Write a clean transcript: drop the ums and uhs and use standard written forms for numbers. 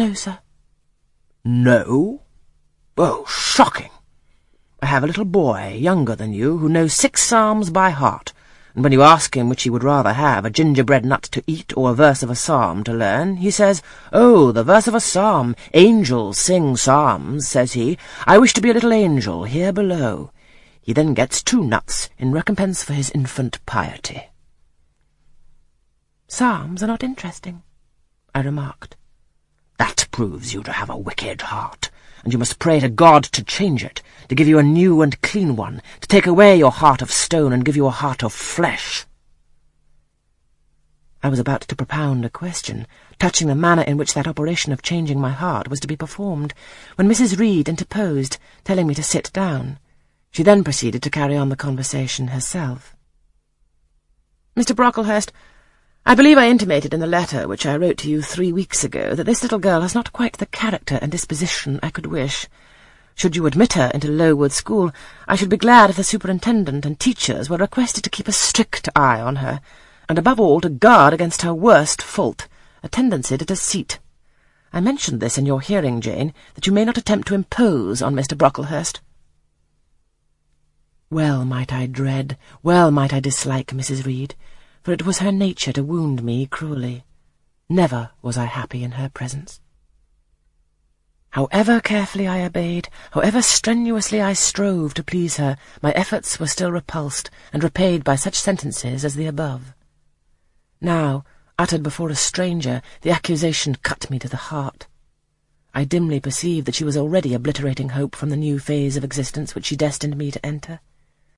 "No, sir." "No? Oh, shocking! I have a little boy, younger than you, who knows 6 psalms by heart, and when you ask him which he would rather have, a gingerbread nut to eat or a verse of a psalm to learn, he says, 'Oh, the verse of a psalm! Angels sing psalms,' says he. 'I wish to be a little angel here below.' He then gets 2 nuts in recompense for his infant piety." "Psalms are not interesting," I remarked. "That proves you to have a wicked heart, and you must pray to God to change it, to give you a new and clean one, to take away your heart of stone and give you a heart of flesh." I was about to propound a question touching the manner in which that operation of changing my heart was to be performed, when Mrs. Reed interposed, telling me to sit down. She then proceeded to carry on the conversation herself. "Mr. Brocklehurst, I believe I intimated in the letter which I wrote to you 3 weeks ago that this little girl has not quite the character and disposition I could wish. Should you admit her into Lowood School, I should be glad if the superintendent and teachers were requested to keep a strict eye on her, and above all to guard against her worst fault, a tendency to deceit. I mentioned this in your hearing, Jane, that you may not attempt to impose on Mr. Brocklehurst." Well might I dread, well might I dislike Mrs. Reed, for it was her nature to wound me cruelly. Never was I happy in her presence. However carefully I obeyed, however strenuously I strove to please her, my efforts were still repulsed and repaid by such sentences as the above. Now, uttered before a stranger, the accusation cut me to the heart. I dimly perceived that she was already obliterating hope from the new phase of existence which she destined me to enter.